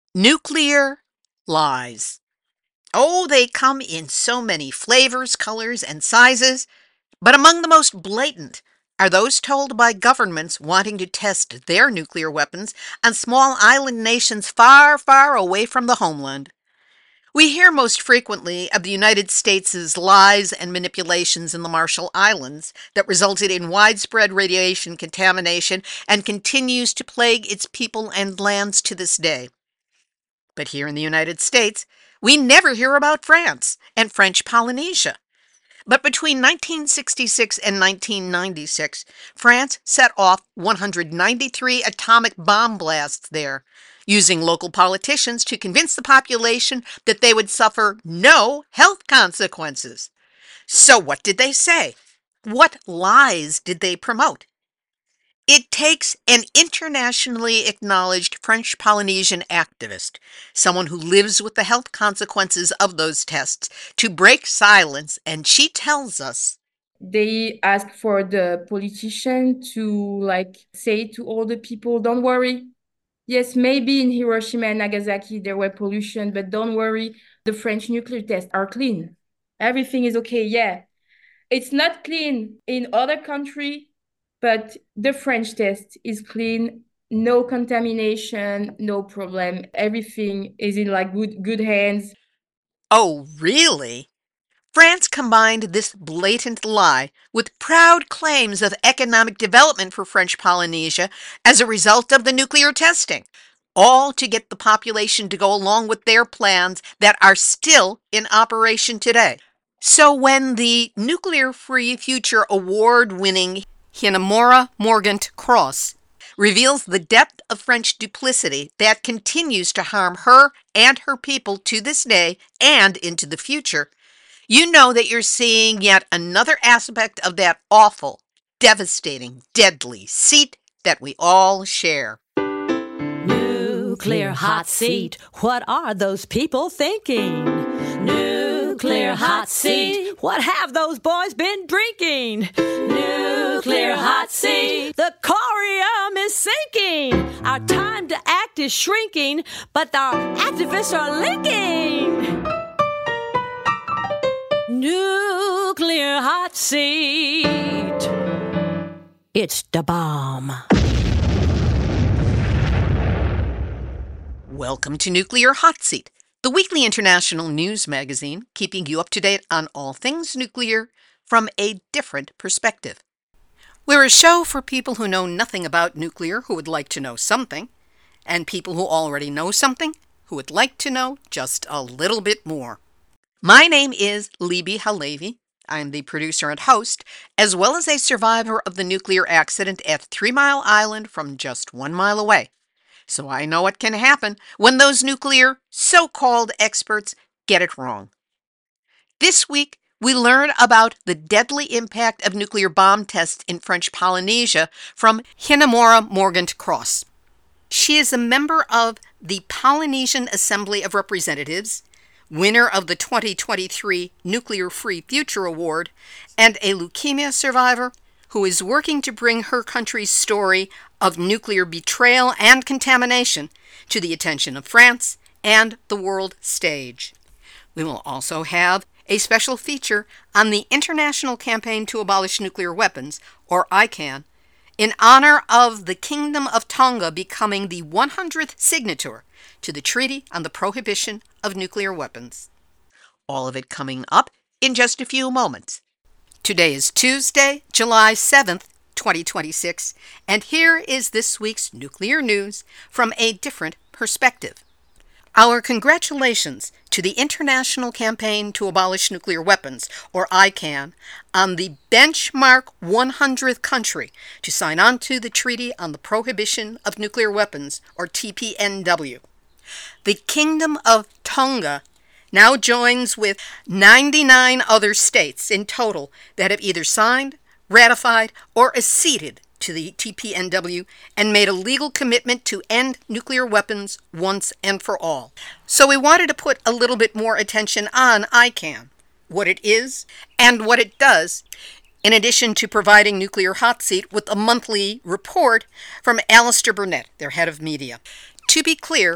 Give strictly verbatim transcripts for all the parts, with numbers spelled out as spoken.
Nuclear lies. Oh, they come in so many flavors, colors, and sizes, but among the most blatant are those told by governments wanting to test their nuclear weapons on small island nations far, far away from the homeland. We hear most frequently of the United States' lies and manipulations in the Marshall Islands that resulted in widespread radiation contamination and continues to plague its people and lands to this day. But here in the United States, we never hear about France and French Polynesia. But between nineteen sixty-six and nineteen ninety-six, France set off one hundred ninety-three atomic bomb blasts there, using local politicians to convince the population that they would suffer no health consequences. So what did they say? What lies did they promote? It takes an internationally acknowledged French Polynesian activist, someone who lives with the health consequences of those tests, to break silence, and she tells us they ask for the politician to like say to all the people, don't worry. Yes, maybe in Hiroshima and Nagasaki there were pollution, but don't worry, the French nuclear tests are clean. Everything is okay. Yeah, it's not clean in other country, but the French test is clean. No contamination, no problem. Everything is in like good good hands. Oh, really? France combined this blatant lie with proud claims of economic development for French Polynesia as a result of the nuclear testing, all to get the population to go along with their plans that are still in operation today. So when the Nuclear Free Future award-winning Hinamora Morgant Cross reveals the depth of French duplicity that continues to harm her and her people to this day and into the future, you know that you're seeing yet another aspect of that awful, devastating, deadly seat that we all share. Nuclear hot seat. What are those people thinking? Nuclear hot seat. What have those boys been drinking? Nuclear hot seat. The corium is sinking. Our time to act is shrinking, but our activists are linking. Nuclear hot seat. It's the bomb. Welcome to Nuclear Hot Seat, the weekly international news magazine keeping you up to date on all things nuclear from a different perspective. We're a show for people who know nothing about nuclear who would like to know something, and people who already know something who would like to know just a little bit more. My name is Libby Halevi. I'm the producer and host, as well as a survivor of the nuclear accident at Three Mile Island from just one mile away. So I know what can happen when those nuclear so-called experts get it wrong. This week, we learn about the deadly impact of nuclear bomb tests in French Polynesia from Hinamora Morgant Cross. She is a member of the Polynesian Assembly of Representatives, winner of the twenty twenty-three Nuclear Free Future Award, and a leukemia survivor who is working to bring her country's story of nuclear betrayal and contamination to the attention of France and the world stage. We will also have a special feature on the International Campaign to Abolish Nuclear Weapons, or ICAN, in honor of the Kingdom of Tonga becoming the one hundredth signatory to the Treaty on the Prohibition of Nuclear Weapons. All of it coming up in just a few moments. Today is Tuesday, July seventh, twenty twenty-six, and here is this week's nuclear news from a different perspective. Our congratulations to the International Campaign to Abolish Nuclear Weapons, or ICAN, on the benchmark one hundredth country to sign on to the Treaty on the Prohibition of Nuclear Weapons, or T P N W. The Kingdom of Tonga now joins with ninety-nine other states in total that have either signed, ratified, or acceded to the T P N W and made a legal commitment to end nuclear weapons once and for all. So we wanted to put a little bit more attention on ICAN, what it is and what it does, in addition to providing Nuclear Hot Seat with a monthly report from Alistair Burnett, their head of media. To be clear,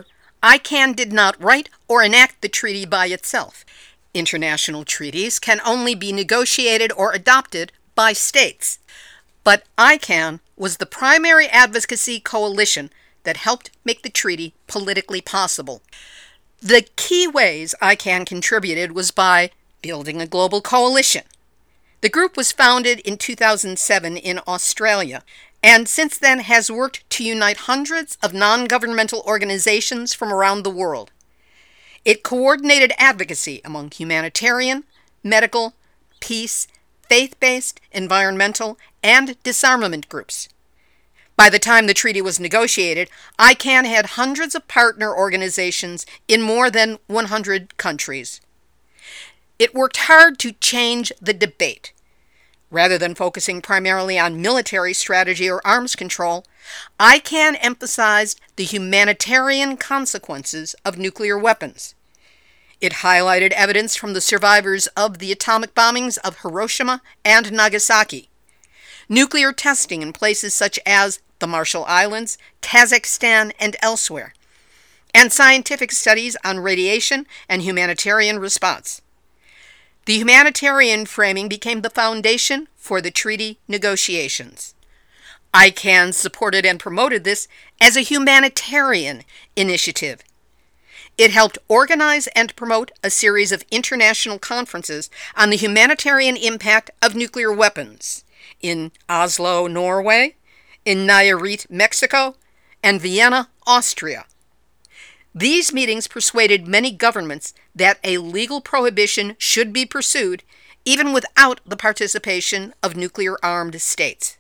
I C A N did not write or enact the treaty by itself. International treaties can only be negotiated or adopted by states. But I C A N was the primary advocacy coalition that helped make the treaty politically possible. The key ways I C A N contributed was by building a global coalition. The group was founded in two thousand seven in Australia, and since then has worked to unite hundreds of non-governmental organizations from around the world. It coordinated advocacy among humanitarian, medical, peace, faith-based, environmental, and disarmament groups. By the time the treaty was negotiated, I C A N had hundreds of partner organizations in more than one hundred countries. It worked hard to change the debate. Rather than focusing primarily on military strategy or arms control, I C A N emphasized the humanitarian consequences of nuclear weapons. It highlighted evidence from the survivors of the atomic bombings of Hiroshima and Nagasaki, nuclear testing in places such as the Marshall Islands, Kazakhstan, and elsewhere, and scientific studies on radiation and humanitarian response. The humanitarian framing became the foundation for the treaty negotiations. I C A N supported and promoted this as a humanitarian initiative. It helped organize and promote a series of international conferences on the humanitarian impact of nuclear weapons in Oslo, Norway, in Nayarit, Mexico, and Vienna, Austria. These meetings persuaded many governments that a legal prohibition should be pursued even without the participation of nuclear-armed states.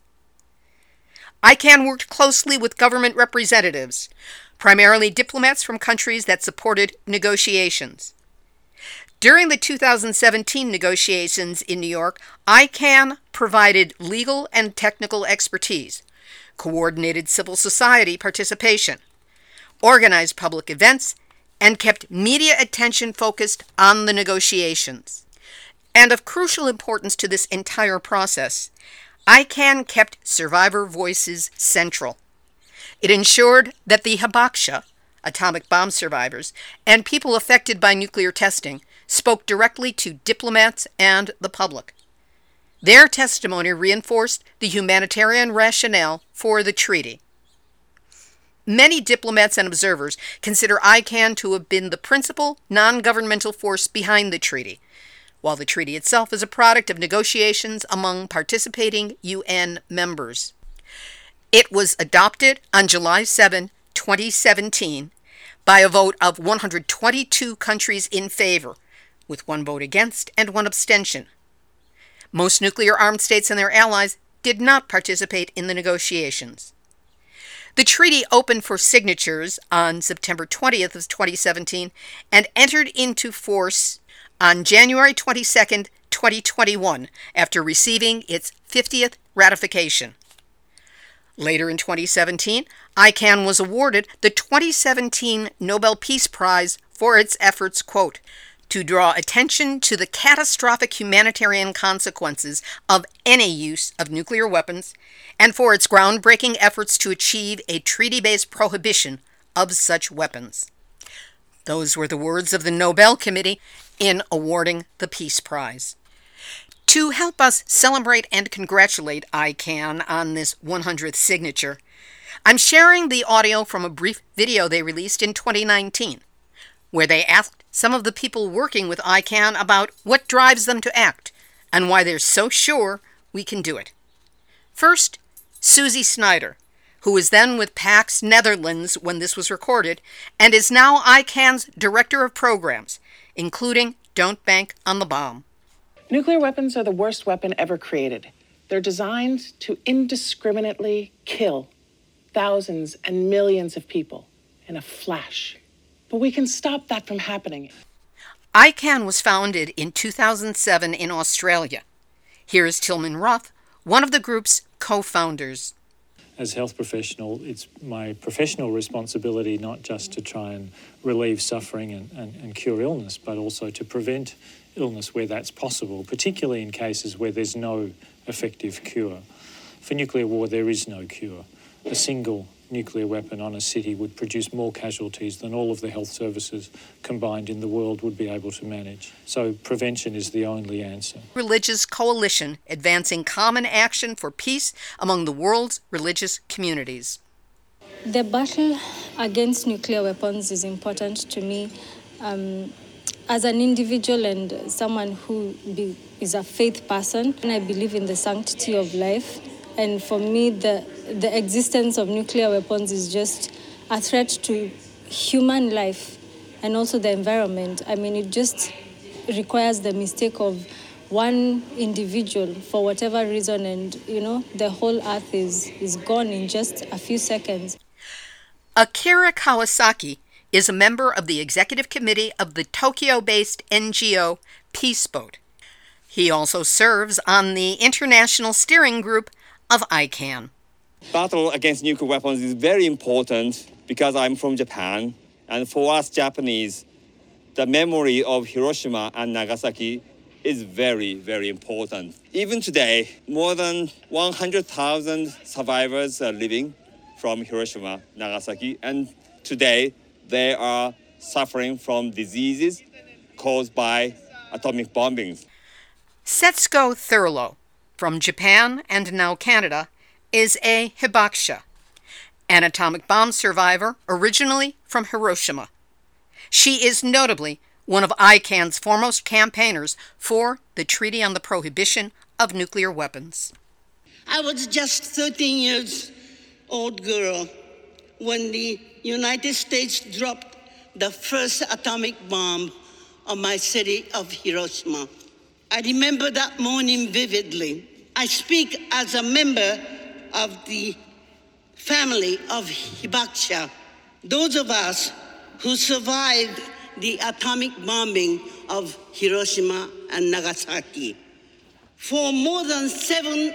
I C A N worked closely with government representatives, primarily diplomats from countries that supported negotiations. During the two thousand seventeen negotiations in New York, I C A N provided legal and technical expertise, coordinated civil society participation, organized public events, and kept media attention focused on the negotiations. And of crucial importance to this entire process, I C A N kept survivor voices central. It ensured that the Hibakusha, atomic bomb survivors, and people affected by nuclear testing spoke directly to diplomats and the public. Their testimony reinforced the humanitarian rationale for the treaty. Many diplomats and observers consider I C A N to have been the principal non-governmental force behind the treaty, while the treaty itself is a product of negotiations among participating U N members. It was adopted on July seventh, twenty seventeen, by a vote of one hundred twenty-two countries in favor, with one vote against and one abstention. Most nuclear-armed states and their allies did not participate in the negotiations. The treaty opened for signatures on September twentieth of twenty seventeen and entered into force on January twenty-second, twenty twenty-one, after receiving its fiftieth ratification. Later in twenty seventeen, I C A N was awarded the twenty seventeen Nobel Peace Prize for its efforts, quote, to draw attention to the catastrophic humanitarian consequences of any use of nuclear weapons, and for its groundbreaking efforts to achieve a treaty-based prohibition of such weapons. Those were the words of the Nobel Committee in awarding the Peace Prize. To help us celebrate and congratulate I C A N on this one hundredth signature, I'm sharing the audio from a brief video they released in twenty nineteen, where they asked some of the people working with I C A N about what drives them to act and why they're so sure we can do it. First, Susie Snyder, who was then with PAX Netherlands when this was recorded, and is now I C A N's Director of Programs, including Don't Bank on the Bomb. Nuclear weapons are the worst weapon ever created. They're designed to indiscriminately kill thousands and millions of people in a flash. But we can stop that from happening. I C A N was founded in two thousand seven in Australia. Here is Tilman Roth, one of the group's co-founders. As a health professional, it's my professional responsibility not just to try and relieve suffering and, and, and cure illness, but also to prevent illness where that's possible, particularly in cases where there's no effective cure. For nuclear war, there is no cure. A single nuclear weapon on a city would produce more casualties than all of the health services combined in the world would be able to manage. So prevention is the only answer. Religious coalition advancing common action for peace among the world's religious communities. The battle against nuclear weapons is important to me. Um, as an individual and someone who be, is a faith person, and I believe in the sanctity of life. And for me, the, the existence of nuclear weapons is just a threat to human life and also the environment. I mean, it just requires the mistake of one individual for whatever reason, and, you know, the whole earth is, is gone in just a few seconds. Akira Kawasaki is a member of the executive committee of the Tokyo-based N G O Peace Boat. He also serves on the international steering group of I CAN. Battle against nuclear weapons is very important because I'm from Japan, and for us Japanese, the memory of Hiroshima and Nagasaki is very, very important. Even today, more than one hundred thousand survivors are living from Hiroshima, Nagasaki, and today they are suffering from diseases caused by atomic bombings. Setsuko Thurlow, from Japan and now Canada, is a hibakusha, an atomic bomb survivor originally from Hiroshima. She is notably one of I CAN's foremost campaigners for the Treaty on the Prohibition of Nuclear Weapons. I was just thirteen years old girl when the United States dropped the first atomic bomb on my city of Hiroshima. I remember that morning vividly. I speak as a member of the family of hibakusha, those of us who survived the atomic bombing of Hiroshima and Nagasaki. For more than seven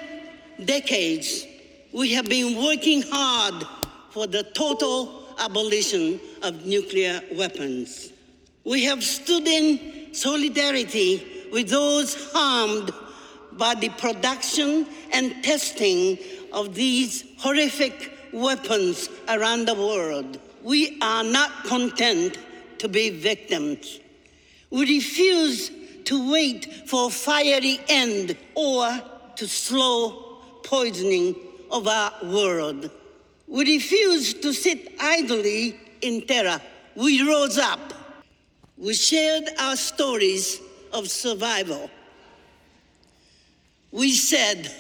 decades, we have been working hard for the total abolition of nuclear weapons. We have stood in solidarity with those harmed by the production and testing of these horrific weapons around the world. We are not content to be victims. We refuse to wait for a fiery end or to slow poisoning of our world. We refuse to sit idly in terror. We rose up. We shared our stories of survival. We said,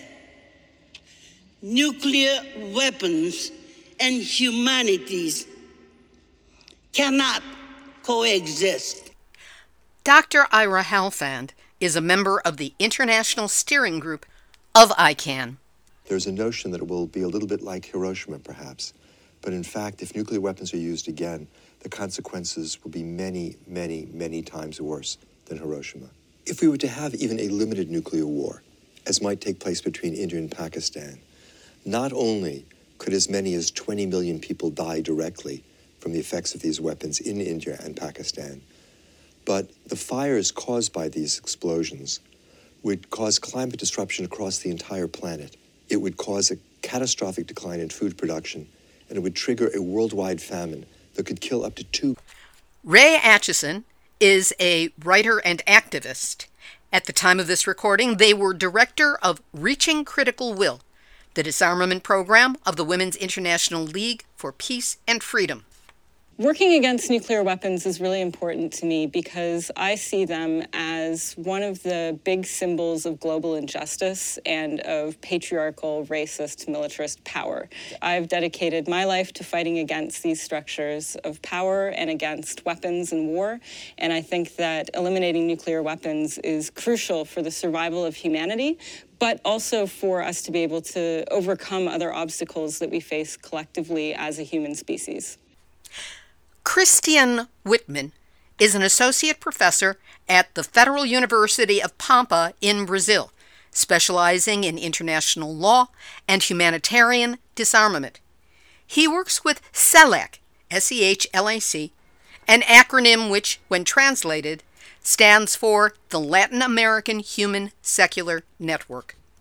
nuclear weapons and humanities cannot coexist. Doctor Ira Halfand is a member of the International Steering Group of I CAN. There's a notion that it will be a little bit like Hiroshima, perhaps. But in fact, if nuclear weapons are used again, the consequences will be many, many, many times worse than Hiroshima. If we were to have even a limited nuclear war, as might take place between India and Pakistan, not only could as many as twenty million people die directly from the effects of these weapons in India and Pakistan, but the fires caused by these explosions would cause climate disruption across the entire planet. It would cause a catastrophic decline in food production, and it would trigger a worldwide famine that could kill up to two. Ray Atchison is a writer and activist. At the time of this recording, they were director of Reaching Critical Will, the disarmament program of the Women's International League for Peace and Freedom. Working against nuclear weapons is really important to me because I see them as one of the big symbols of global injustice and of patriarchal, racist, militarist power. I've dedicated my life to fighting against these structures of power and against weapons and war, and I think that eliminating nuclear weapons is crucial for the survival of humanity, but also for us to be able to overcome other obstacles that we face collectively as a human species. Christian Whitman is an associate professor at the Federal University of Pampa in Brazil, specializing in international law and humanitarian disarmament. He works with SELAC, S E H L A C, an acronym which, when translated, stands for the Latin American Human Secular Network.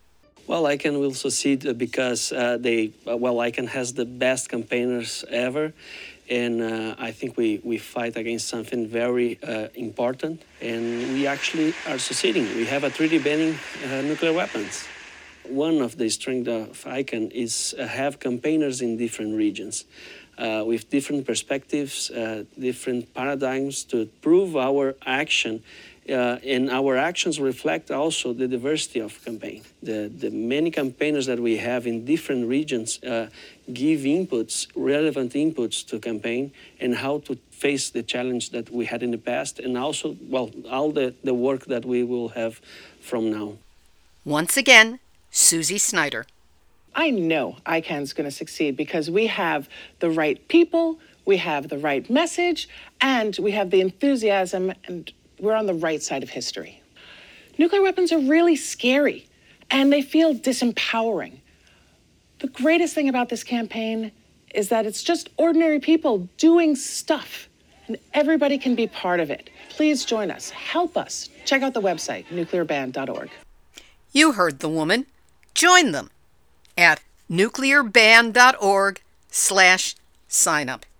Well, ICANN will succeed because uh, they, uh, well, ICANN has the best campaigners ever. And uh, I think we, we fight against something very uh, important. And we actually are succeeding. We have a treaty banning uh, nuclear weapons. One of the strengths of ICANN is uh, have campaigners in different regions uh, with different perspectives, uh, different paradigms to prove our action. Uh, and our actions reflect also the diversity of campaign. The, the many campaigners that we have in different regions uh, give inputs, relevant inputs to campaign and how to face the challenge that we had in the past and also, well, all the, the work that we will have from now. Once again, Susie Snyder. I know ICANN's going to succeed because we have the right people, we have the right message, and we have the enthusiasm, and we're on the right side of history. Nuclear weapons are really scary, and they feel disempowering. The greatest thing about this campaign is that it's just ordinary people doing stuff, and everybody can be part of it. Please join us. Help us. Check out the website, nuclear ban dot org. You heard the woman. Join them at nuclear ban dot org slash sign up.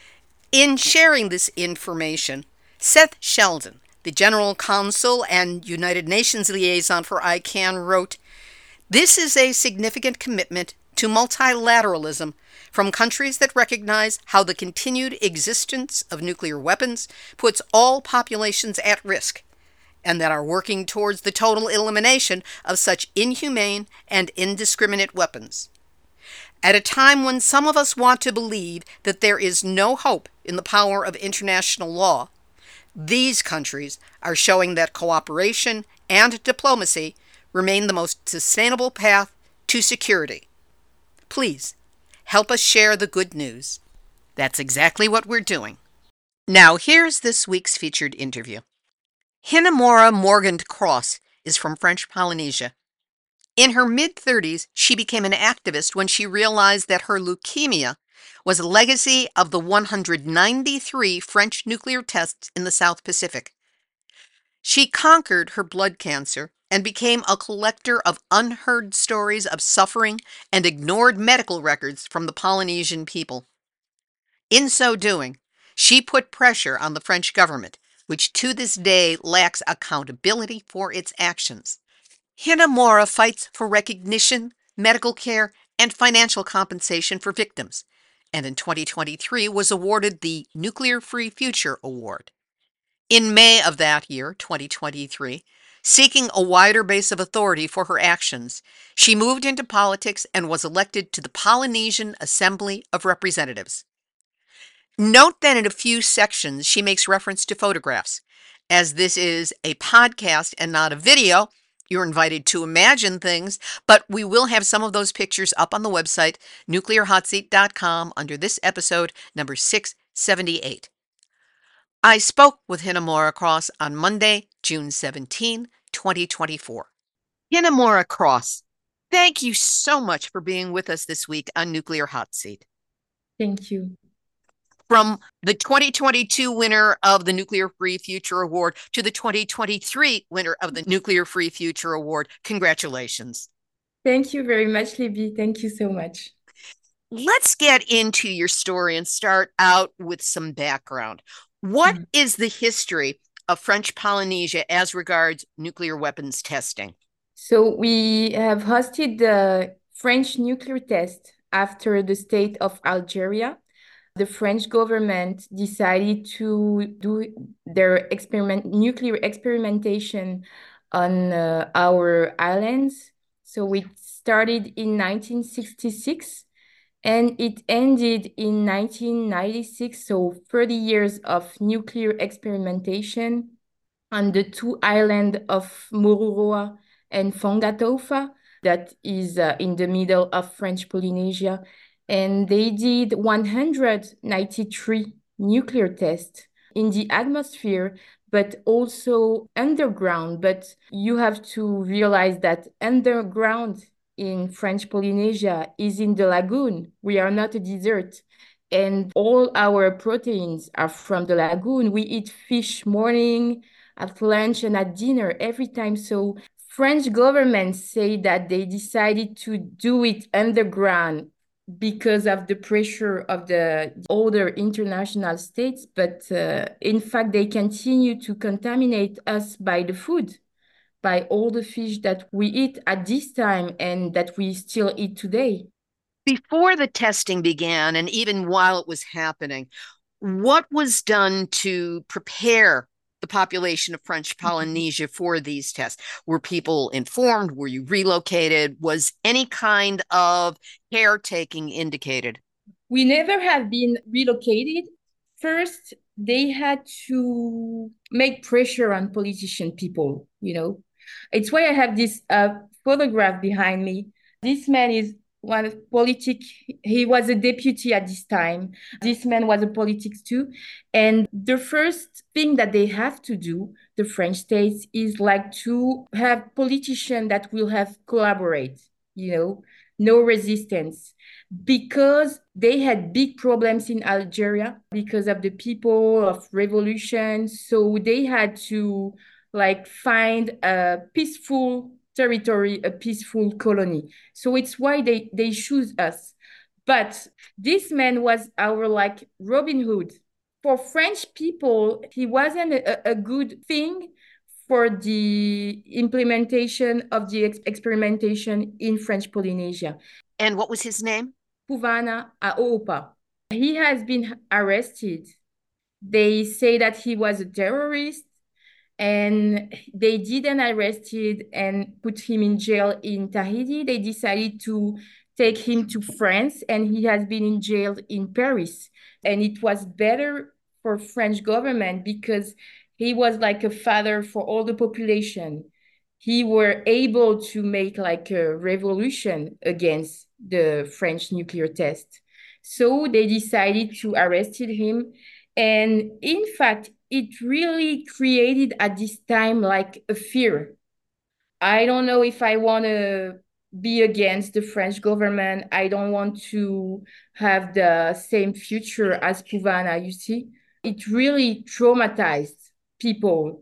In sharing this information, Seth Sheldon, the General Counsel and United Nations Liaison for ICANN, wrote, "This is a significant commitment to multilateralism from countries that recognize how the continued existence of nuclear weapons puts all populations at risk, and that are working towards the total elimination of such inhumane and indiscriminate weapons. At a time when some of us want to believe that there is no hope in the power of international law, these countries are showing that cooperation and diplomacy remain the most sustainable path to security. Please, help us share the good news." That's exactly what we're doing. Now, here's this week's featured interview. Hinamora Morgant-Cross is from French Polynesia. In her mid-thirties, she became an activist when she realized that her leukemia was a legacy of the one hundred ninety-three French nuclear tests in the South Pacific. She conquered her blood cancer and became a collector of unheard stories of suffering and ignored medical records from the Polynesian people. In so doing, she put pressure on the French government, which to this day lacks accountability for its actions. Hinamora fights for recognition, medical care, and financial compensation for victims, and in twenty twenty-three was awarded the Nuclear Free Future Award. In May of that year, twenty twenty-three, seeking a wider base of authority for her actions, she moved into politics and was elected to the Polynesian Assembly of Representatives. Note that in a few sections she makes reference to photographs. As this is a podcast and not a video, you're invited to imagine things, but we will have some of those pictures up on the website, nuclear hot seat dot com, under this episode, number six seventy-eight. I spoke with Hinamora Cross on Monday, June seventeenth, twenty twenty-four. Hinamora Cross, thank you so much for being with us this week on Nuclear Hot Seat. Thank you. From the twenty twenty-two winner of the Nuclear Free Future Award to the twenty twenty-three winner of the Nuclear Free Future Award, congratulations. Thank you very much, Libby. Thank you so much. Let's get into your story and start out with some background. What mm-hmm. is the history of French Polynesia as regards nuclear weapons testing? So we have hosted the French nuclear test after the state of Algeria. The French government decided to do their experiment, nuclear experimentation on uh, our islands. So it started in nineteen sixty-six and it ended in nineteen ninety-six. So thirty years of nuclear experimentation on the two islands of Mururoa and Fangatofa, that is uh, in the middle of French Polynesia. And they did one hundred ninety-three nuclear tests in the atmosphere, but also underground. But you have to realize that underground in French Polynesia is in the lagoon. We are not a desert. And all our proteins are from the lagoon. We eat fish morning, at lunch, and at dinner every time. So French government say that they decided to do it underground because of the pressure of the other international states, but uh, in fact, they continue to contaminate us by the food, by all the fish that we eat at this time and that we still eat today. Before the testing began, and even while it was happening, what was done to prepare the population of French Polynesia for these tests? Were people informed? Were you relocated? Was any kind of caretaking indicated? We never have been relocated. First, they had to make pressure on politician people, you know. It's why I have this uh, photograph behind me. This man is one politic. He was a deputy at this time. This man was a politics too. And the first thing that they have to do, the French states, is like to have politicians that will have collaborate, you know, no resistance, because they had big problems in Algeria because of the people of revolution. So they had to like find a peaceful territory, a peaceful colony. So it's why they, they choose us. But this man was our like Robin Hood. For French people, he wasn't a, a good thing for the implementation of the ex experimentation in French Polynesia. And what was his name? Puvana Aopa. He has been arrested. They say that he was a terrorist, and they didn't arrest him and put him in jail in Tahiti. They decided to take him to France, and he has been in jail in Paris. And it was better for French government because he was like a father for all the population. He were able to make like a revolution against the French nuclear test. So they decided to arrest him. And in fact, it really created at this time like a fear. I don't know if I want to be against the French government. I don't want to have the same future as Puvana, you see. It really traumatized people.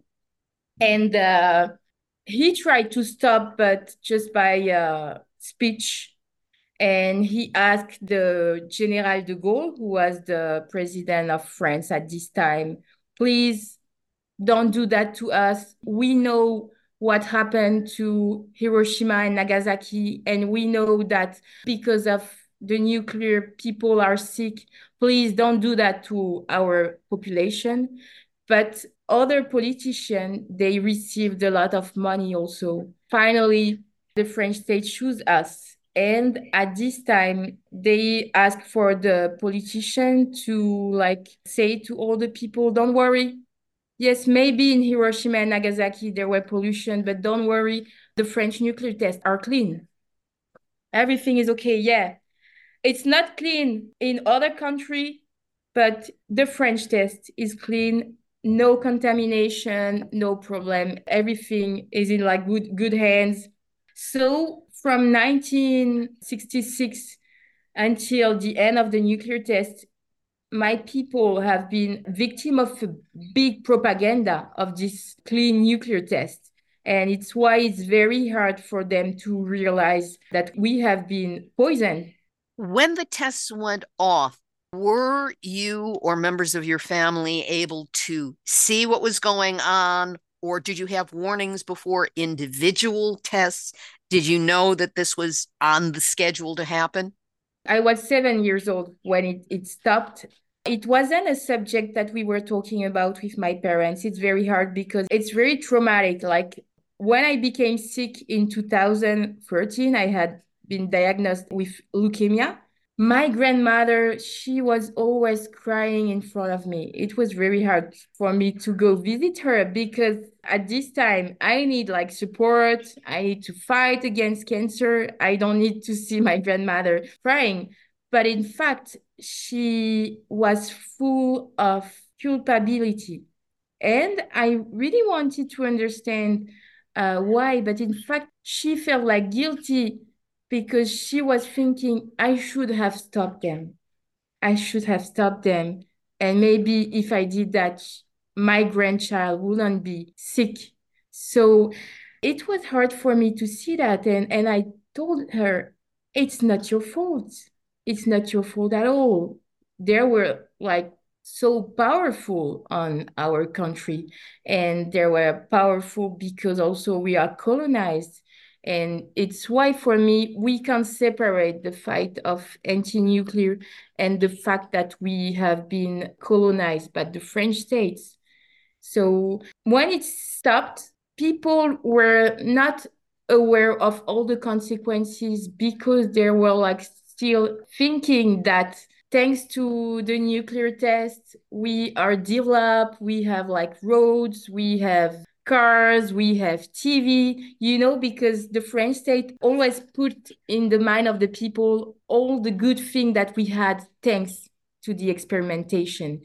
And uh, he tried to stop, but just by uh, speech. And he asked the General de Gaulle, who was the president of France at this time, please don't do that to us. We know what happened to Hiroshima and Nagasaki, and we know that because of the nuclear, people are sick. Please don't do that to our population. But other politicians, they received a lot of money also. Finally, the French state chose us. And at this time, they asked for the politician to like say to all the people, don't worry. Yes, maybe in Hiroshima and Nagasaki, there were pollution, but don't worry, the French nuclear tests are clean. Everything is okay, yeah. It's not clean in other countries, but the French test is clean, no contamination, no problem. Everything is in like good, good hands. So from nineteen sixty-six until the end of the nuclear test, my people have been victim of a big propaganda of this clean nuclear test. And it's why it's very hard for them to realize that we have been poisoned. When the tests went off, were you or members of your family able to see what was going on? Or did you have warnings before individual tests? Did you know that this was on the schedule to happen? I was seven years old when it, it stopped. It wasn't a subject that we were talking about with my parents. It's very hard because it's very traumatic. Like when I became sick in two thousand thirteen, I had been diagnosed with leukemia. My grandmother, she was always crying in front of me. It was very hard for me to go visit her because at this time, I need like support. I need to fight against cancer. I don't need to see my grandmother crying. But in fact, she was full of culpability. And I really wanted to understand uh, why. But in fact, she felt like guilty because she was thinking, I should have stopped them. I should have stopped them. And maybe if I did that, my grandchild wouldn't be sick. So it was hard for me to see that. And, and I told her, it's not your fault. It's not your fault at all. They were like so powerful on our country. And they were powerful because also we are colonized. And it's why, for me, we can separate the fight of anti-nuclear and the fact that we have been colonized by the French states. So when it stopped, people were not aware of all the consequences because they were like still thinking that thanks to the nuclear test, we are developed, we have like roads, we have cars, we have T V, you know, because the French state always put in the mind of the people all the good thing that we had thanks to the experimentation.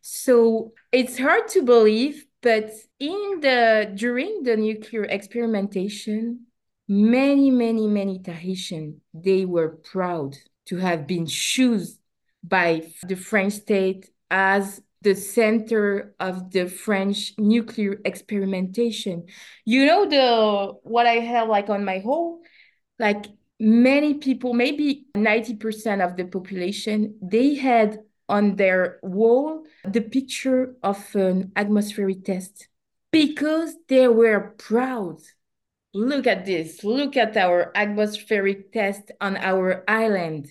So it's hard to believe, but in the during the nuclear experimentation, many, many, many Tahitians, they were proud to have been chosen by the French state as the center of the French nuclear experimentation. You know, the what I have like on my wall, like many people, maybe ninety percent of the population, they had on their wall the picture of an atmospheric test because they were proud. Look at this. Look at our atmospheric test on our island.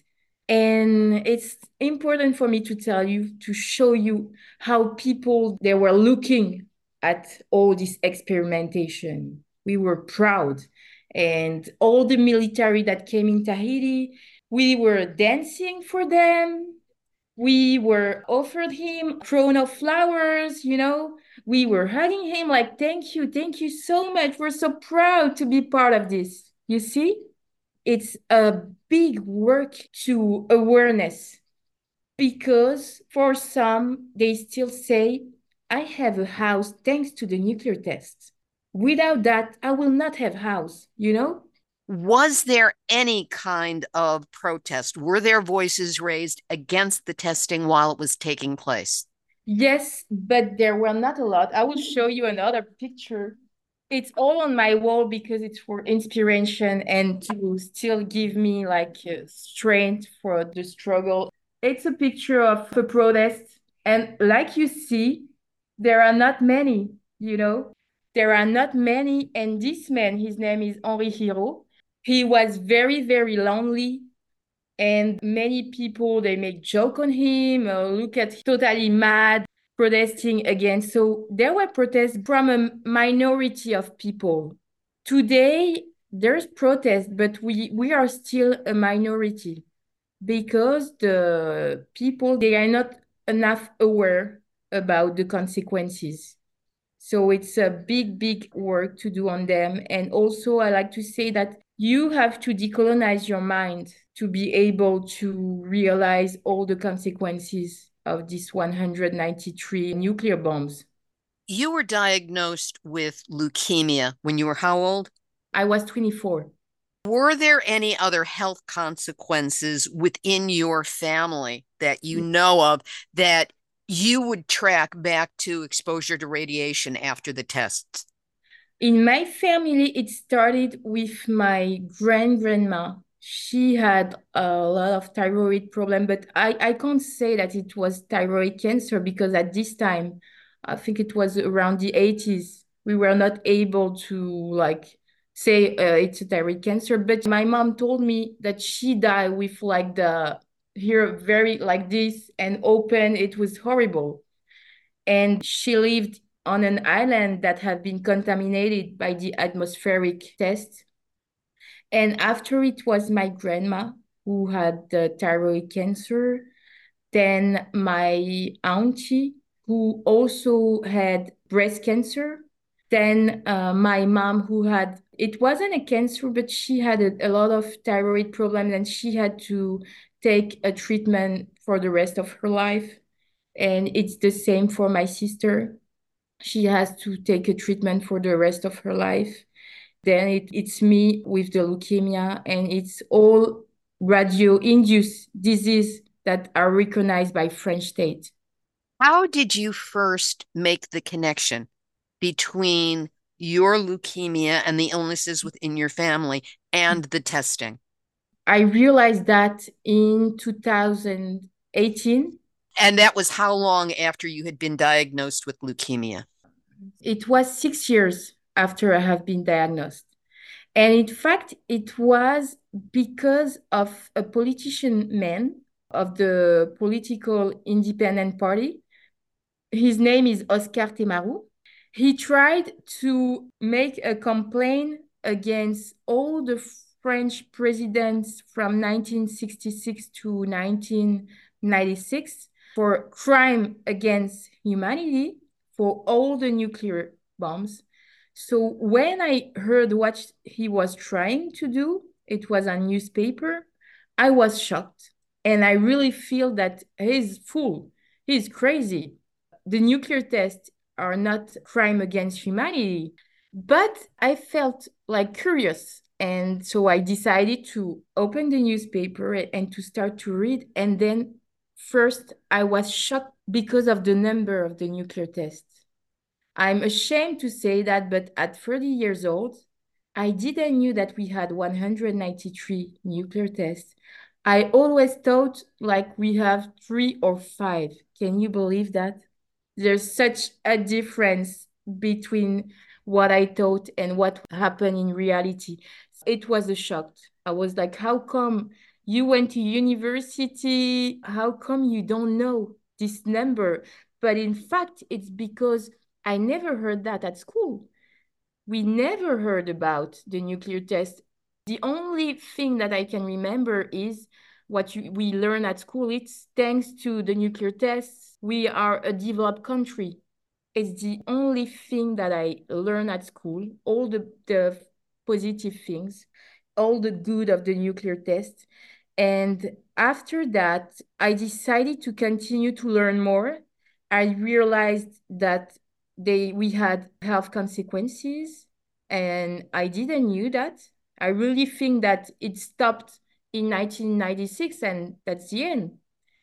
And it's important for me to tell you, to show you how people, they were looking at all this experimentation. We were proud. And all the military that came in Tahiti, we were dancing for them. We were offered him a crown of flowers, you know. We were hugging him like, thank you, thank you so much. We're so proud to be part of this. You see? It's a big work to awareness because for some, they still say, I have a house thanks to the nuclear tests. Without that, I will not have house, you know? Was there any kind of protest? Were there voices raised against the testing while it was taking place? Yes, but there were not a lot. I will show you another picture. It's all on my wall because it's for inspiration and to still give me like uh, strength for the struggle. It's a picture of a protest. And like you see, there are not many, you know, there are not many. And this man, his name is Henri Hiro. He was very, very lonely. And many people, they make joke on him, uh, look at totally mad, protesting against. So there were protests from a minority of people. Today, there's protests, but we, we are still a minority because the people, they are not enough aware about the consequences. So it's a big, big work to do on them. And also, I like to say that you have to decolonize your mind to be able to realize all the consequences of these one hundred ninety-three nuclear bombs. You were diagnosed with leukemia when you were how old? I was twenty-four. Were there any other health consequences within your family that you know of that you would track back to exposure to radiation after the tests? In my family, it started with my grand-grandma. She had a lot of thyroid problem, but I, I can't say that it was thyroid cancer because at this time, I think it was around the eighties, we were not able to like say uh, it's a thyroid cancer. But my mom told me that she died with like the hair very like this and open. It was horrible. And she lived on an island that had been contaminated by the atmospheric test. And after it was my grandma who had the thyroid cancer, then my auntie who also had breast cancer, then uh, my mom who had, it wasn't a cancer, but she had a, a lot of thyroid problems and she had to take a treatment for the rest of her life. And it's the same for my sister. She has to take a treatment for the rest of her life. Then it, it's me with the leukemia, and it's all radio-induced disease that are recognized by French state. How did you first make the connection between your leukemia and the illnesses within your family and the testing? I realized that in two thousand eighteen. And that was how long after you had been diagnosed with leukemia? It was six years after I have been diagnosed. And in fact, it was because of a politician man of the political independent party. His name is Oscar Temaru. He tried to make a complaint against all the French presidents from nineteen sixty-six to nineteen ninety-six for crime against humanity, for all the nuclear bombs. So when I heard what he was trying to do, it was a newspaper, I was shocked. And I really feel that he's fool, he's crazy. The nuclear tests are not crime against humanity. But I felt like curious. And so I decided to open the newspaper and to start to read. And then first I was shocked because of the number of the nuclear tests. I'm ashamed to say that, but at thirty years old, I didn't knew that we had one hundred ninety-three nuclear tests. I always thought like we have three or five. Can you believe that? There's such a difference between what I thought and what happened in reality. It was a shock. I was like, how come you went to university? How come you don't know this number? But in fact, it's because I never heard that at school. We never heard about the nuclear test. The only thing that I can remember is what you, we learn at school. It's thanks to the nuclear tests, we are a developed country. It's the only thing that I learned at school, all the, the positive things, all the good of the nuclear test. And after that, I decided to continue to learn more. I realized that they we had health consequences, and I didn't knew that. I really think that it stopped in nineteen ninety-six, and that's the end.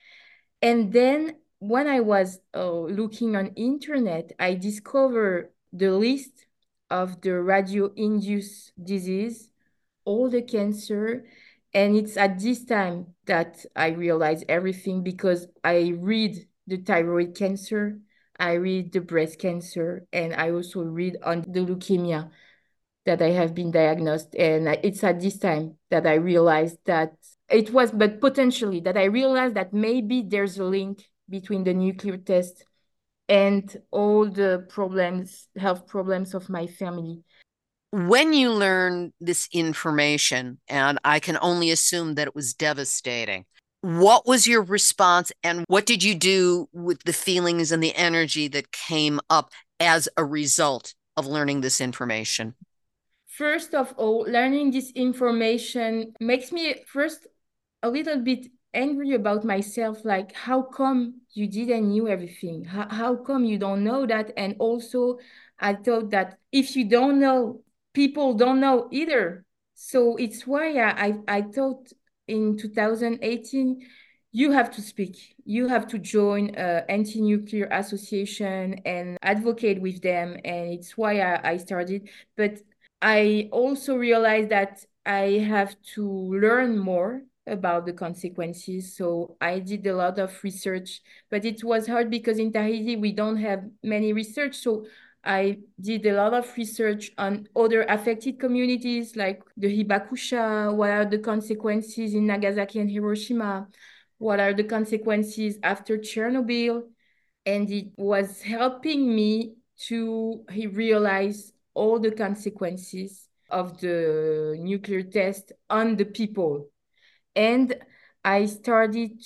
And then when I was uh, looking on internet, I discovered the list of the radio-induced disease, all the cancer, and it's at this time that I realized everything, because I read the thyroid cancer, I read the breast cancer, and I also read on the leukemia that I have been diagnosed. And it's at this time that I realized that it was, but potentially, that I realized that maybe there's a link between the nuclear test and all the problems, health problems of my family. When you learned this information, and I can only assume that it was devastating, what was your response, and what did you do with the feelings and the energy that came up as a result of learning this information? First of all, learning this information makes me first a little bit angry about myself. Like, how come you didn't know everything? How, how come you don't know that? And also, I thought that if you don't know, people don't know either. So it's why I, I, I thought in two thousand eighteen, you have to speak. You have to join an anti-nuclear association and advocate with them. And it's why I, I started. But I also realized that I have to learn more about the consequences. So I did a lot of research, but it was hard because in Tahiti, we don't have many research. So I did a lot of research on other affected communities like the Hibakusha. What are the consequences in Nagasaki and Hiroshima? What are the consequences after Chernobyl? And it was helping me to realize all the consequences of the nuclear test on the people. And I started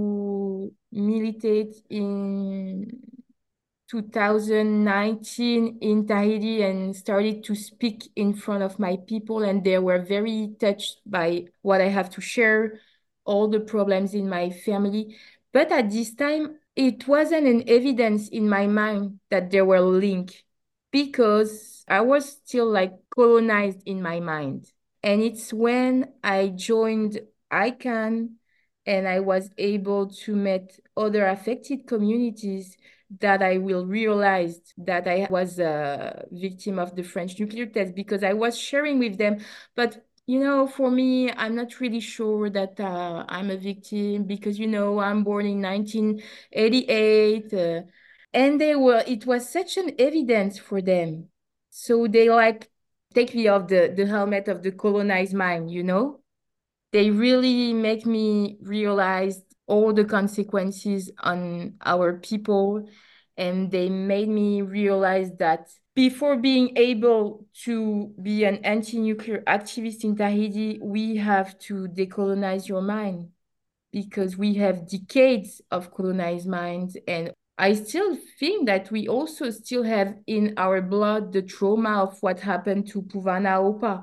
to militate in two thousand nineteen in Tahiti and started to speak in front of my people, and they were very touched by what I have to share, all the problems in my family. But at this time, it wasn't an evidence in my mind that there were links, because I was still like colonized in my mind. And it's when I joined I CAN and I was able to meet other affected communities that I will realize that I was a victim of the French nuclear test, because I was sharing with them. But, you know, for me, I'm not really sure that uh, I'm a victim, because, you know, I'm born in nineteen eighty-eight. Uh, and they were, it was such an evidence for them. So they like take me off the, the helmet of the colonized mind, you know? They really make me realize all the consequences on our people. And they made me realize that before being able to be an anti-nuclear activist in Tahiti, we have to decolonize your mind, because we have decades of colonized minds. And I still think that we also still have in our blood the trauma of what happened to Puvana Opa.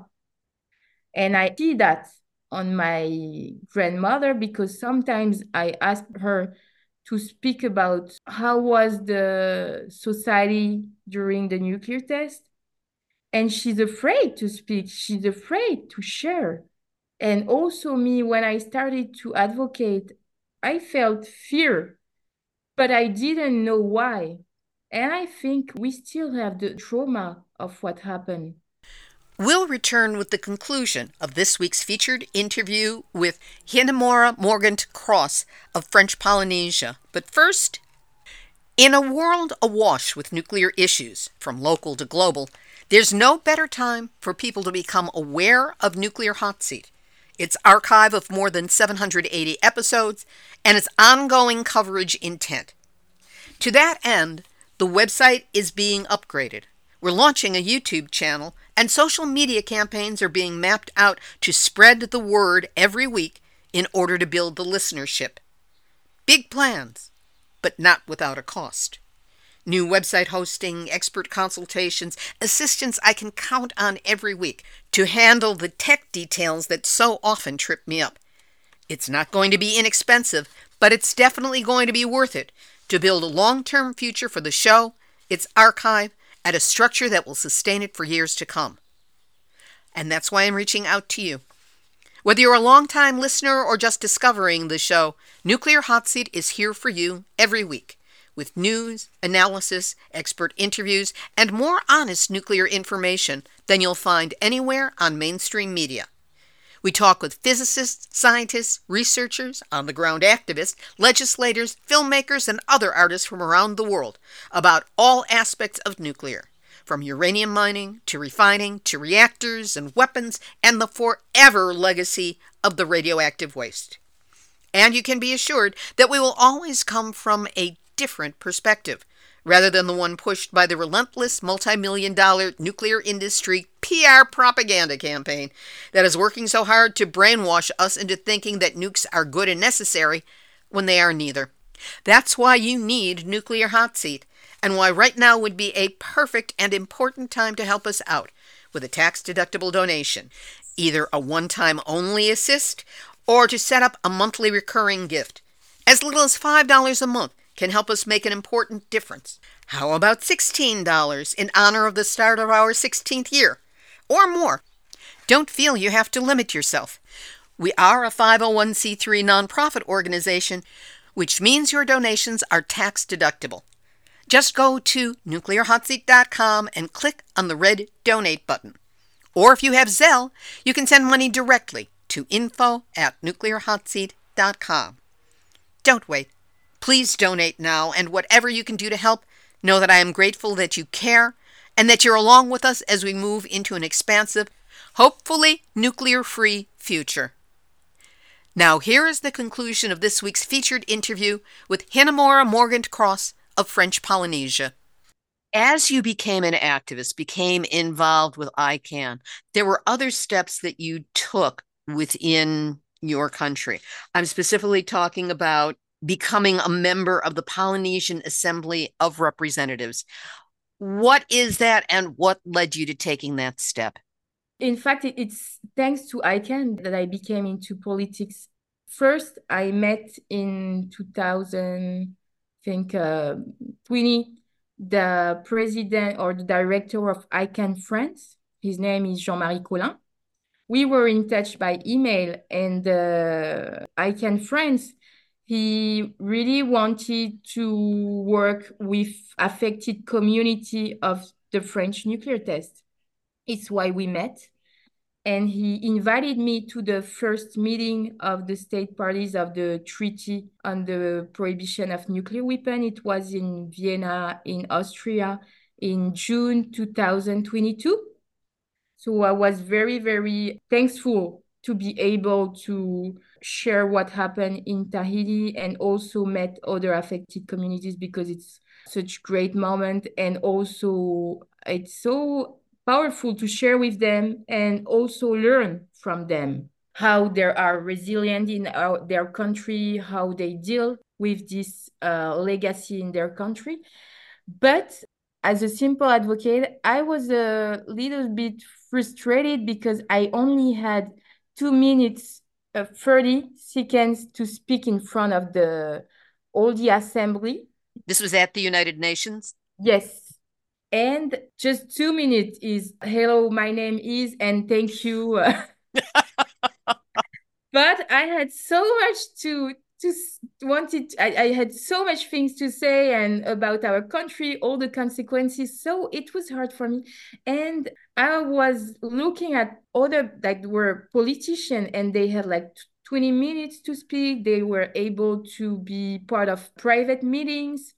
And I see that on my grandmother, because sometimes I ask her to speak about how was the society during the nuclear test. And she's afraid to speak. She's afraid to share. And also me, when I started to advocate, I felt fear, but I didn't know why. And I think we still have the trauma of what happened. We'll return with the conclusion of this week's featured interview with Hinemora Morgant-Cross of French Polynesia. But first, in a world awash with nuclear issues, from local to global, there's no better time for people to become aware of Nuclear Hot Seat, its archive of more than seven hundred eighty episodes, and its ongoing coverage intent. To that end, the website is being upgraded. We're launching a YouTube channel, and social media campaigns are being mapped out to spread the word every week in order to build the listenership. Big plans, but not without a cost. New website hosting, expert consultations, assistance I can count on every week to handle the tech details that so often trip me up. It's not going to be inexpensive, but it's definitely going to be worth it to build a long-term future for the show, its archive, at a structure that will sustain it for years to come. And that's why I'm reaching out to you. Whether you're a long-time listener or just discovering the show, Nuclear Hot Seat is here for you every week, with news, analysis, expert interviews, and more honest nuclear information than you'll find anywhere on mainstream media. We talk with physicists, scientists, researchers, on-the-ground activists, legislators, filmmakers, and other artists from around the world about all aspects of nuclear, from uranium mining to refining to reactors and weapons and the forever legacy of the radioactive waste. And you can be assured that we will always come from a different perspective, rather than the one pushed by the relentless multi-million dollar nuclear industry P R propaganda campaign that is working so hard to brainwash us into thinking that nukes are good and necessary when they are neither. That's why you need Nuclear Hot Seat, and why right now would be a perfect and important time to help us out with a tax-deductible donation, either a one-time only assist or to set up a monthly recurring gift. As little as five dollars a month can help us make an important difference. How about sixteen dollars in honor of the start of our sixteenth year? Or more. Don't feel you have to limit yourself. We are a five oh one c three nonprofit organization, which means your donations are tax deductible. Just go to nuclear hot seat dot com and click on the red Donate button. Or if you have Zelle, you can send money directly to info at nuclear hot seat dot com. Don't wait. Please donate now, and whatever you can do to help, know that I am grateful that you care and that you're along with us as we move into an expansive, hopefully nuclear-free future. Now here is the conclusion of this week's featured interview with Hinemora Morgant-Cross of French Polynesia. As you became an activist, became involved with I CAN, there were other steps that you took within your country. I'm specifically talking about becoming a member of the Polynesian Assembly of Representatives. What is that, and what led you to taking that step? In fact, it's thanks to I CAN that I became into politics. First, I met in two thousand, I think, uh, twenty, the president or the director of I CAN France. His name is Jean-Marie Collin. We were in touch by email, and uh, I CAN France He really wanted to work with affected community of the French nuclear test. It's why we met. And he invited me to the first meeting of the state parties of the Treaty on the Prohibition of Nuclear Weapons. It was in Vienna, in Austria, in June two thousand twenty-two. So I was very, very thankful to be able to share what happened in Tahiti and also met other affected communities because it's such great moment. And also it's so powerful to share with them and also learn from them how they are resilient in our, their country, how they deal with this uh, legacy in their country. But as a simple advocate, I was a little bit frustrated because I only had two minutes, uh, thirty seconds to speak in front of the all the assembly. This was at the United Nations? Yes. And just two minutes is, hello, my name is, and thank you. But I had so much to to wanted I, I had so much things to say and about our country, all the consequences, so it was hard for me. And I was looking at other that were politicians and they had like twenty minutes to speak. They were able to be part of private meetings.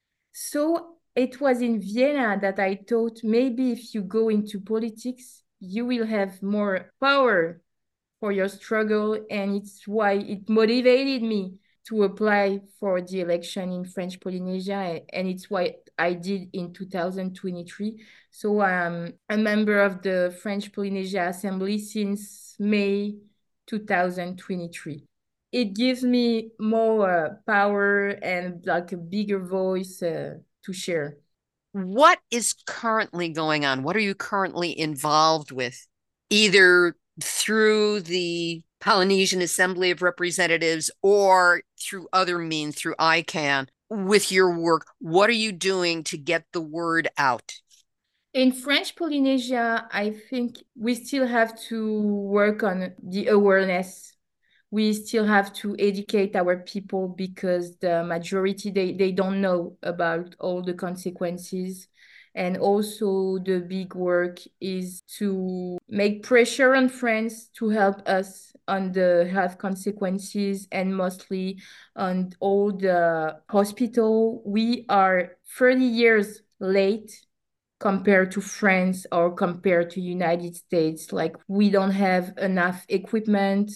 So it was in Vienna that I thought maybe if you go into politics you will have more power for your struggle, and it's why it motivated me to apply for the election in French Polynesia, and it's what I did in two thousand twenty-three. So I'm a member of the French Polynesia Assembly since May two thousand twenty-three. It gives me more uh, power and like a bigger voice uh, to share. What is currently going on? What are you currently involved with, either through the Polynesian Assembly of Representatives or through other means, through I CAN, with your work? What are you doing to get the word out? In French Polynesia, I think we still have to work on the awareness. We still have to educate our people because the majority, they, they don't know about all the consequences. And also the big work is to make pressure on France to help us on the health consequences and mostly on all the hospital. We are thirty years late compared to France or compared to United States. Like we don't have enough equipment.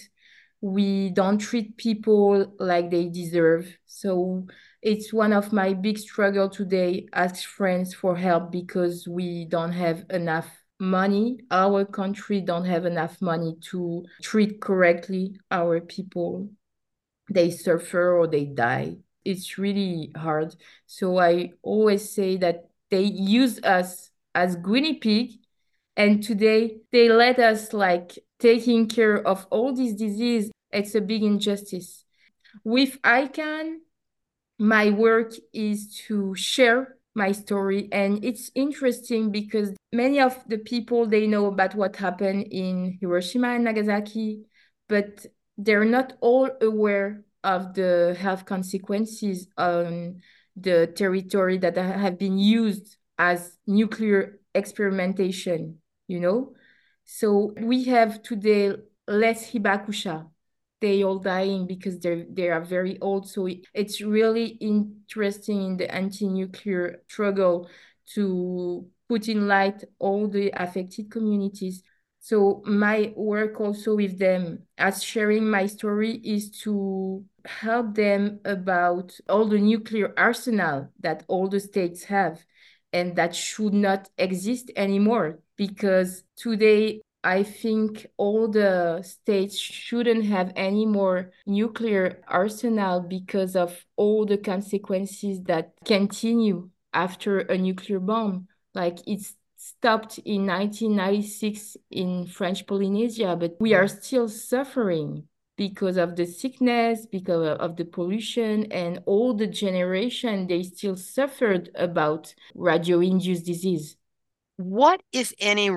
We don't treat people like they deserve. So it's one of my big struggle today, ask friends for help because we don't have enough money. Our country don't have enough money to treat correctly our people. They suffer or they die. It's really hard. So I always say that they use us as guinea pig, and today they let us like taking care of all these disease. It's a big injustice. With I CAN, my work is to share my story, and it's interesting because many of the people, they know about what happened in Hiroshima and Nagasaki, but they're not all aware of the health consequences on the territory that have been used as nuclear experimentation, you know? So we have today less hibakusha. They all dying because they're they are very old. So it's really interesting in the anti-nuclear struggle to put in light all the affected communities. So my work also with them as sharing my story is to help them about all the nuclear arsenal that all the states have and that should not exist anymore, because today I think all the states shouldn't have any more nuclear arsenal because of all the consequences that continue after a nuclear bomb. Like it's stopped in nineteen ninety-six in French Polynesia, but we are still suffering because of the sickness, because of the pollution, and all the generation, they still suffered about radio-induced disease. What, if any,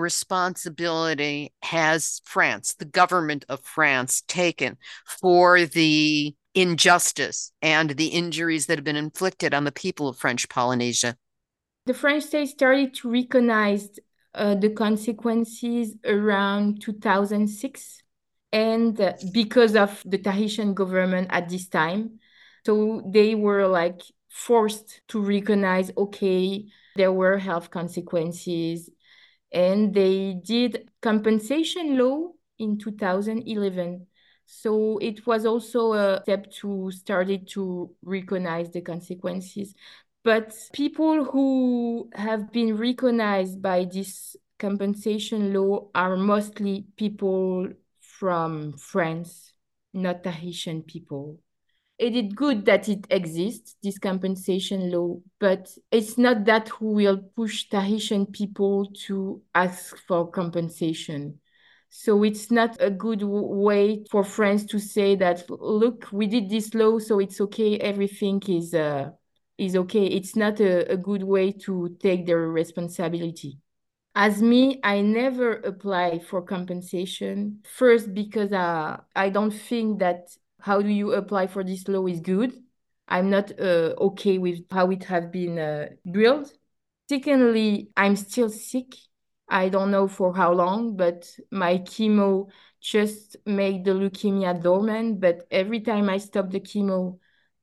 responsibility has France, the government of France, taken for the injustice and the injuries that have been inflicted on the people of French Polynesia? The French state started to recognize uh, the consequences around two thousand six, and uh, because of the Tahitian government at this time. So they were like forced to recognize, okay, there were health consequences, and they did compensation law in two thousand eleven. So it was also a step to started to recognize the consequences. But people who have been recognized by this compensation law are mostly people from France, not Tahitian people. It is good that it exists, this compensation law, but it's not that who will push Tahitian people to ask for compensation. So it's not a good w- way for France to say that, look, we did this law, so it's okay, everything is uh, is okay. It's not a, a good way to take their responsibility. As me, I never apply for compensation. First, because uh, I don't think that how do you apply for this law is good. I'm not uh, okay with how it has been uh, built. Secondly, I'm still sick. I don't know for how long, but my chemo just made the leukemia dormant. But every time I stop the chemo,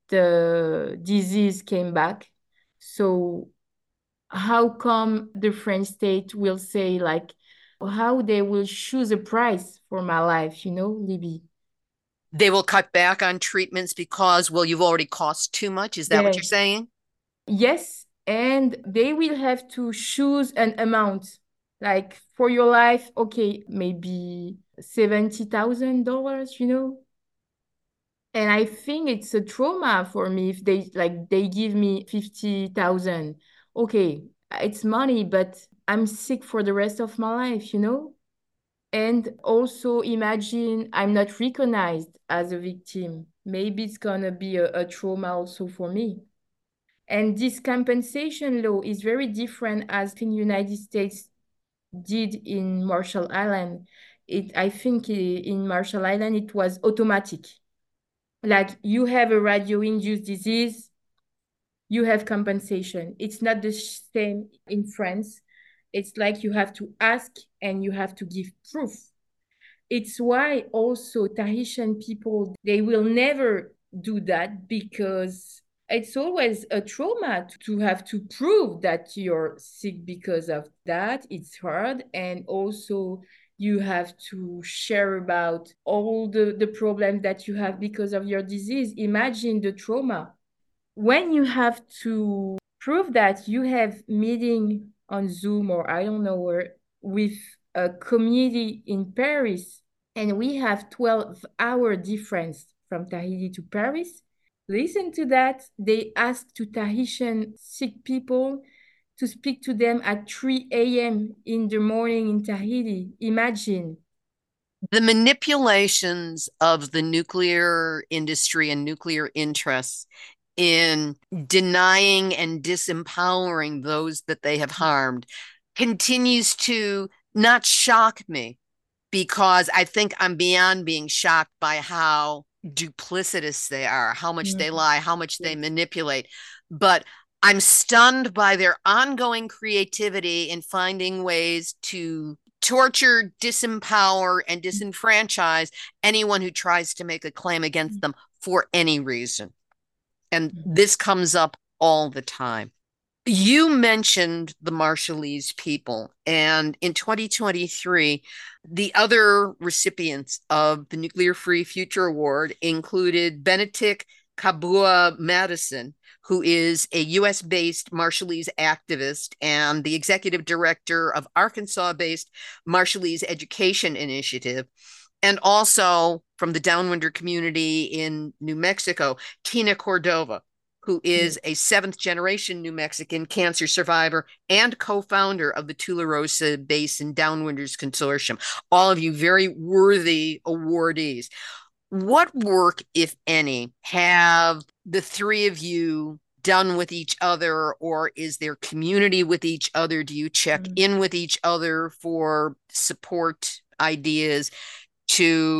the disease came back. So how come the French state will say like how they will choose a price for my life, you know, Libby? They will cut back on treatments because, well, you've already cost too much. Is that what you're Yes. saying? Yes, and they will have to choose an amount. Like for your life, okay, maybe seventy thousand dollars, you know? And I think it's a trauma for me if they like they give me fifty thousand. Okay, it's money, but I'm sick for the rest of my life, you know? And also imagine I'm not recognized as a victim. Maybe it's gonna be a, a trauma also for me. And this compensation law is very different as in United States did in Marshall Island. It I think i- in Marshall Island it was automatic. Like you have a radio-induced disease, you have compensation. It's not the same in France. It's like you have to ask and you have to give proof. It's why also Tahitian people, they will never do that because it's always a trauma to have to prove that you're sick because of that. It's hard. And also you have to share about all the, the problems that you have because of your disease. Imagine the trauma. When you have to prove that you have meeting on Zoom or I don't know where with a community in Paris, and we have twelve hour difference from Tahiti to Paris. Listen to that. They ask to Tahitian sick people to speak to them at three a m in the morning in Tahiti. Imagine. The manipulations of the nuclear industry and nuclear interests in denying and disempowering those that they have harmed continues to not shock me, because I think I'm beyond being shocked by how duplicitous they are, how much they lie, how much they manipulate. But I'm stunned by their ongoing creativity in finding ways to torture, disempower, and disenfranchise anyone who tries to make a claim against them for any reason. And this comes up all the time. You mentioned the Marshallese people, and in twenty twenty-three, the other recipients of the Nuclear Free Future Award included Benedict Kabua Madison, who is a U S-based Marshallese activist and the executive director of Arkansas-based Marshallese Education Initiative, and also from the Downwinder community in New Mexico, Tina Cordova, who is a seventh generation New Mexican cancer survivor and co-founder of the Tularosa Basin Downwinders Consortium. All of you very worthy awardees. What work, if any, have the three of you done with each other, or is there community with each other? Do you check mm-hmm. in with each other for support ideas to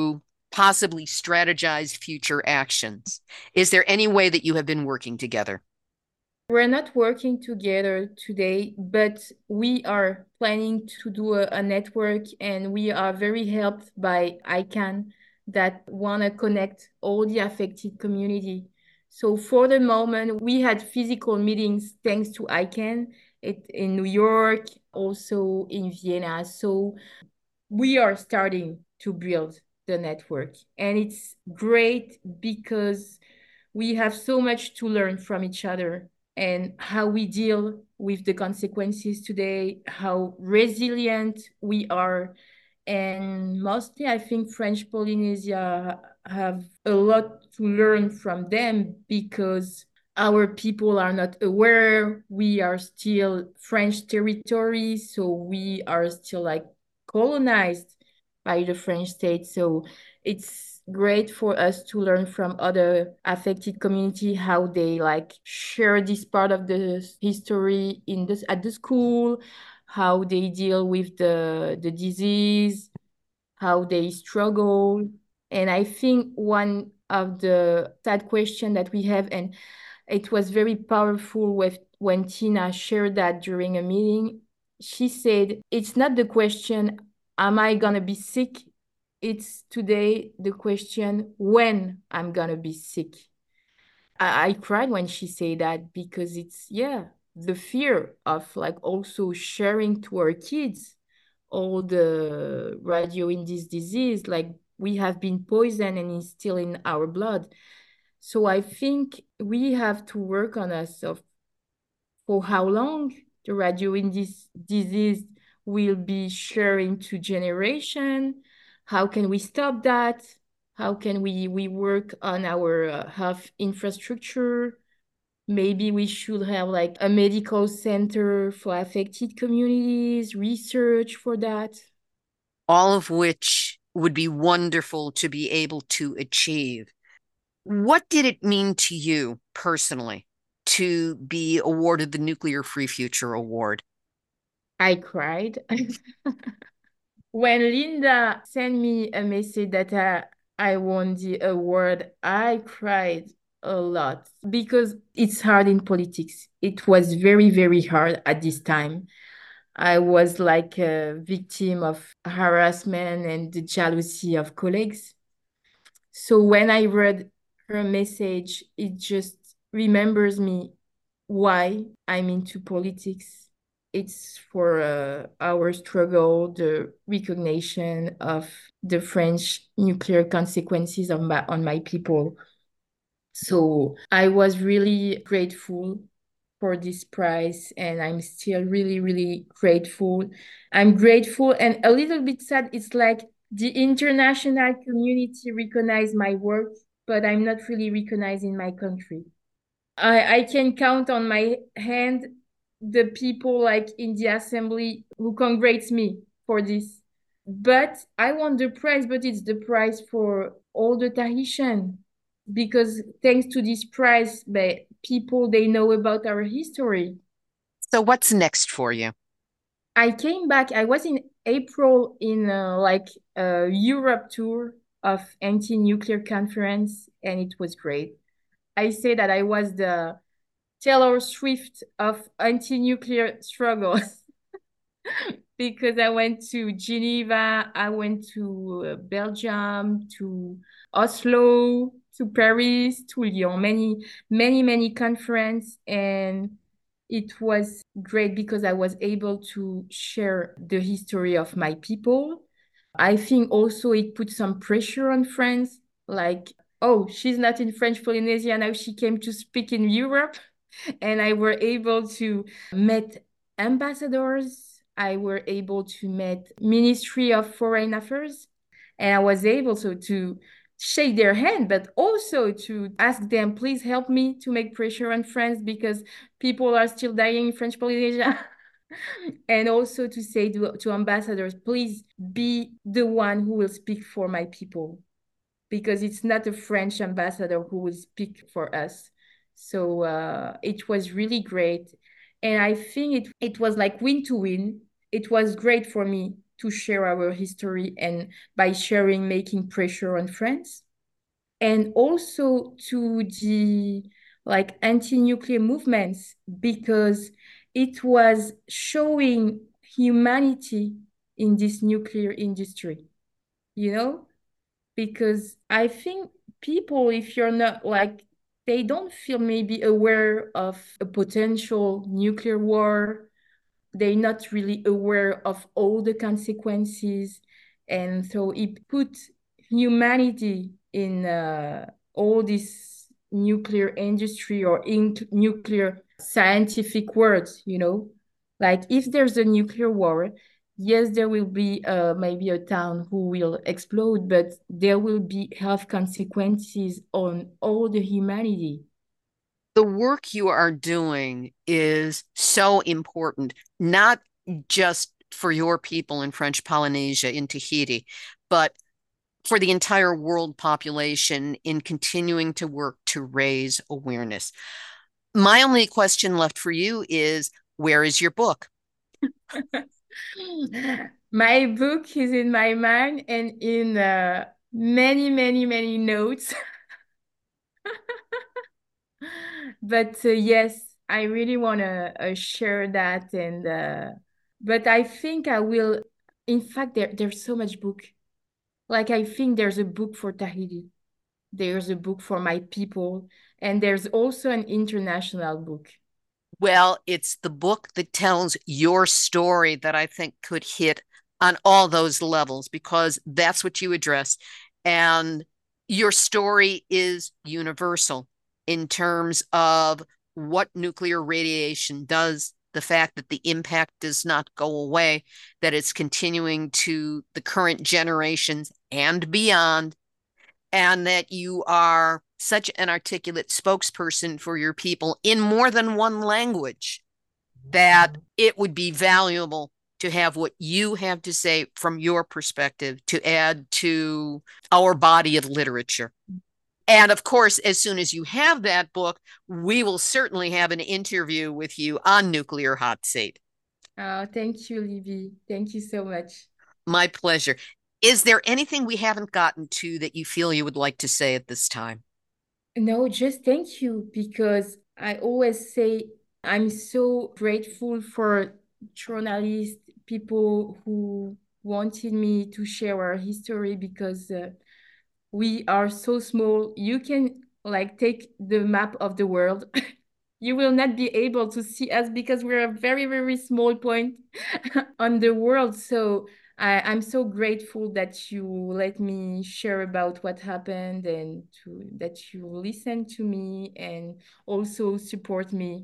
possibly strategize future actions? Is there any way that you have been working together? We're not working together today, but we are planning to do a, a network, and we are very helped by I CAN that want to connect all the affected community. So for the moment, we had physical meetings thanks to I CAN it, in New York, also in Vienna. So we are starting to build the network, and it's great because we have so much to learn from each other and how we deal with the consequences today, how resilient we are. And mostly, I think French Polynesia have a lot to learn from them because our people are not aware. We are still French territory, so we are still like colonized by the French state. So it's great for us to learn from other affected community how they like share this part of the history in this at the school, how they deal with the the disease, how they struggle. And I think one of the sad question that we have, and it was very powerful with when Tina shared that during a meeting, she said, it's not the question, am I gonna be sick? It's today the question, when I'm gonna be sick. I, I cried when she said that because it's, yeah, the fear of like also sharing to our kids all the radio-induced disease, like we have been poisoned and it's still in our blood. So I think we have to work on us of for how long the radio-induced disease will be sharing to generation. How can we stop that? How can we, we work on our uh, health infrastructure? Maybe we should have like a medical center for affected communities, research for that. All of which would be wonderful to be able to achieve. What did it mean to you personally to be awarded the Nuclear Free Future Award? I cried. When Linda sent me a message that I, I won the award, I cried a lot because it's hard in politics. It was very, very hard at this time. I was like a victim of harassment and the jealousy of colleagues. So when I read her message, it just remembers me why I'm into politics. It's for uh, our struggle, the recognition of the French nuclear consequences of my, on my people. So I was really grateful for this prize, and I'm still really, really grateful. I'm grateful and a little bit sad. It's like the international community recognized my work, but I'm not really recognized in my country. I, I can count on my hand the people like in the assembly who congrats me for this. But I won the prize, but it's the prize for all the Tahitian, because thanks to this prize, the people, they know about our history. So what's next for you? I came back, I was in April in uh, like a Europe tour of anti-nuclear conference, and it was great. I say that I was the Taylor Swift of anti-nuclear struggle because I went to Geneva, I went to uh, Belgium, to Oslo, to Paris, to Lyon, many, many, many conferences. And it was great because I was able to share the history of my people. I think also it put some pressure on France, like, oh, she's not in French Polynesia, now she came to speak in Europe. And I were able to meet ambassadors. I were able to meet Ministry of Foreign Affairs. And I was able to, to shake their hand, but also to ask them, please help me to make pressure on France because people are still dying in French Polynesia. And also to say to, to ambassadors, please be the one who will speak for my people, because it's not a French ambassador who will speak for us. So uh, it was really great. And I think it, it was like win to win. It was great for me to share our history and by sharing, making pressure on France. And also to the like anti-nuclear movements, because it was showing humanity in this nuclear industry, you know? Because I think people, if you're not like, they don't feel maybe aware of a potential nuclear war. They're not really aware of all the consequences. And so it put humanity in uh, all this nuclear industry or in nuclear scientific words, you know? Like if there's a nuclear war, yes, there will be uh, maybe a town who will explode, but there will be health consequences on all the humanity. The work you are doing is so important, not just for your people in French Polynesia, in Tahiti, but for the entire world population in continuing to work to raise awareness. My only question left for you is, where is your book? My book is in my mind and in uh, many, many, many notes. But uh, yes, I really want to uh, share that. And uh, but I think I will. In fact, there there's so much book. Like I think there's a book for Tahiti. There's a book for my people, and there's also an international book. Well, it's the book that tells your story that I think could hit on all those levels, because that's what you address. And your story is universal in terms of what nuclear radiation does, the fact that the impact does not go away, that it's continuing to the current generations and beyond, and that you are such an articulate spokesperson for your people in more than one language, that it would be valuable to have what you have to say from your perspective to add to our body of literature. And of course, as soon as you have that book, we will certainly have an interview with you on Nuclear Hot Seat. Oh, thank you, Libby. Thank you so much. My pleasure. Is there anything we haven't gotten to that you feel you would like to say at this time? No, just thank you, because I always say I'm so grateful for journalists, people who wanted me to share our history, because uh, we are so small. You can like take the map of the world. You will not be able to see us because we're a very, very small point on the world. So I, I'm so grateful that you let me share about what happened, and to that you listen to me and also support me.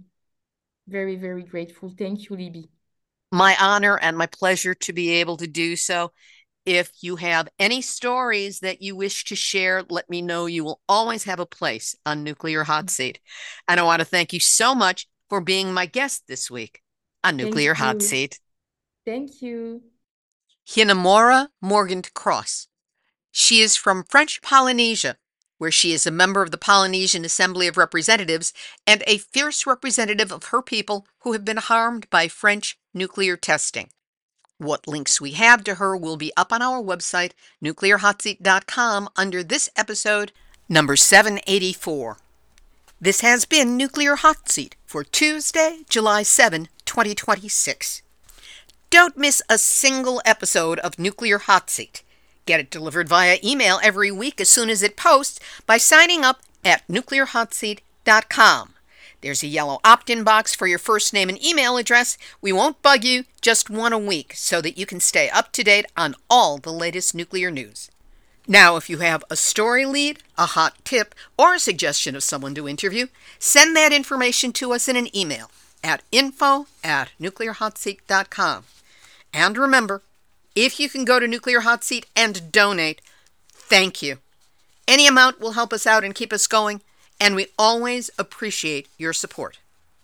Very, very grateful. Thank you, Libby. My honor and my pleasure to be able to do so. If you have any stories that you wish to share, let me know. You will always have a place on Nuclear Hot Seat. And I want to thank you so much for being my guest this week on Nuclear Hot Seat. Thank you. Hinamora Morgant-Cross. She is from French Polynesia, where she is a member of the Polynesian Assembly of Representatives and a fierce representative of her people who have been harmed by French nuclear testing. What links we have to her will be up on our website, nuclear hot seat dot com, under this episode, number seven eighty-four. This has been Nuclear Hot Seat for Tuesday, July seventh, twenty twenty-six. Don't miss a single episode of Nuclear Hot Seat. Get it delivered via email every week as soon as it posts by signing up at nuclear hot seat dot com. There's a yellow opt-in box for your first name and email address. We won't bug you, just one a week, so that you can stay up to date on all the latest nuclear news. Now, if you have a story lead, a hot tip, or a suggestion of someone to interview, send that information to us in an email at info at nuclear hot seat dot com. And remember, if you can go to Nuclear Hot Seat and donate, thank you. Any amount will help us out and keep us going, and we always appreciate your support.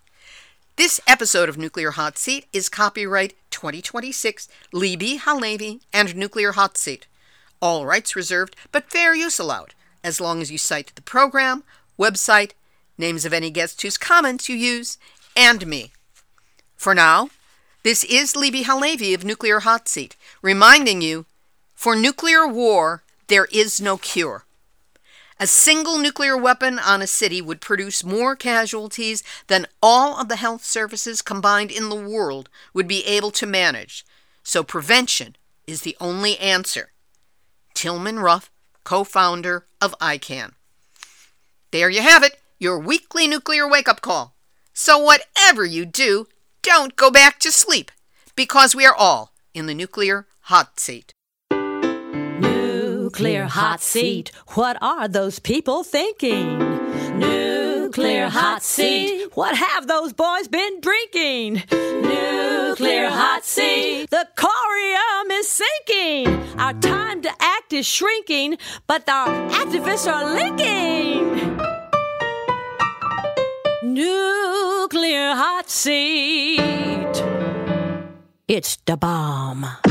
This episode of Nuclear Hot Seat is copyright twenty twenty-six, Libby Halevi and Nuclear Hot Seat. All rights reserved, but fair use allowed, as long as you cite the program, website, names of any guests whose comments you use, and me. For now, This is Libbe HaLevy of Nuclear Hot Seat, reminding you, for nuclear war, there is no cure. A single nuclear weapon on a city would produce more casualties than all of the health services combined in the world would be able to manage. So prevention is the only answer. Tilman Ruff, co-founder of I CAN. There you have it, your weekly nuclear wake-up call. So whatever you do, don't go back to sleep, because we are all in the nuclear hot seat. Nuclear hot seat. What are those people thinking? Nuclear hot seat. What have those boys been drinking? Nuclear hot seat. The corium is sinking. Our time to act is shrinking, but our activists are linking. Nuclear hot seat. It's the bomb.